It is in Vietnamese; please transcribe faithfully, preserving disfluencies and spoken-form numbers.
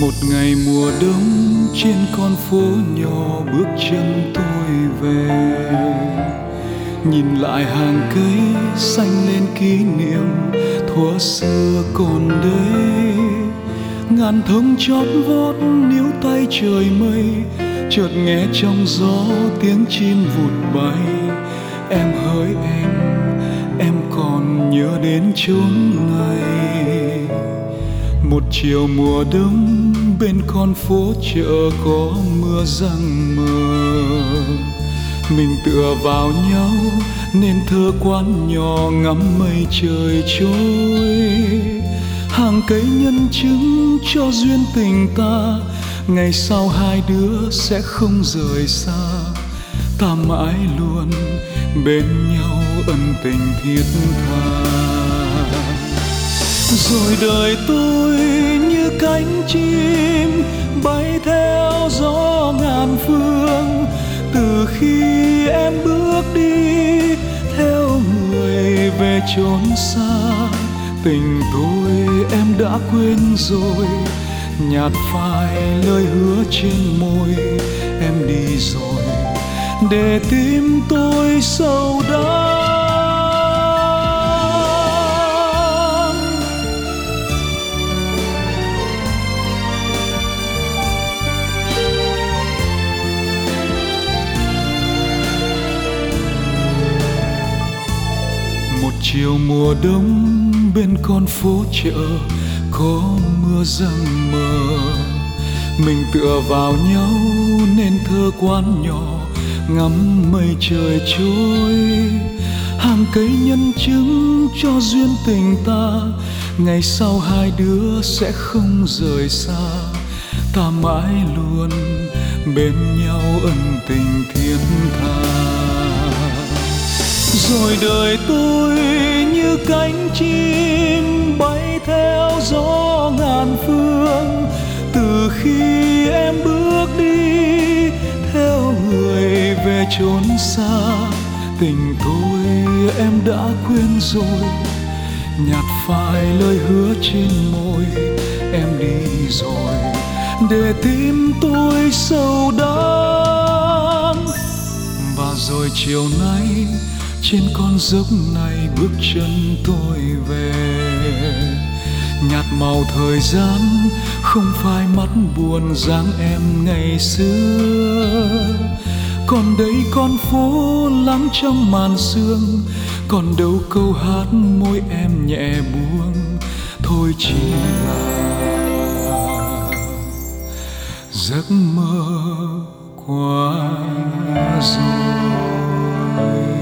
Một ngày mùa đông trên con phố nhỏ bước chân tôi về, nhìn lại hàng cây xanh lên kỷ niệm thuở xưa còn đây. Ngàn thông chót vót níu tay trời mây, chợt nghe trong gió tiếng chim vụt bay. Em hỡi em, em còn nhớ đến chốn này. Một chiều mùa đông bên con phố chợ có mưa giăng mờ, mình tựa vào nhau nên thơ quán nhỏ ngắm mây trời trôi. Hàng cây nhân chứng cho duyên tình ta, ngày sau hai đứa sẽ không rời xa. Ta mãi luôn bên nhau ân tình thiết tha. Rồi đời tôi như cánh chim bay theo gió ngàn phương. Từ khi em bước đi theo người về chốn xa, tình tôi em đã quên rồi, nhạt phai lời hứa trên môi. Em đi rồi để tim tôi sầu đắng. Một chiều mùa đông bên con phố chợ có mưa giăng mờ, mình tựa vào nhau nên thơ quán nhỏ ngắm mây trời trôi. Hàng cây nhân chứng cho duyên tình ta, ngày sau hai đứa sẽ không rời xa. Ta mãi luôn bên nhau ân tình thiết tha. Rồi đời tôi như cánh chim bay theo gió ngàn phương. Từ khi em bước đi theo người về chốn xa, tình tôi em đã quên rồi, nhạt phai lời hứa trên môi. Em đi rồi để tim tôi sầu đắng. Và rồi chiều nay trên con dốc này bước chân tôi về, nhạt màu thời gian không phai mắt buồn dáng em ngày xưa. Còn đây con phố lắng trong màn sương, còn đâu câu hát môi em nhẹ buông. Thôi chỉ là giấc mơ qua rồi.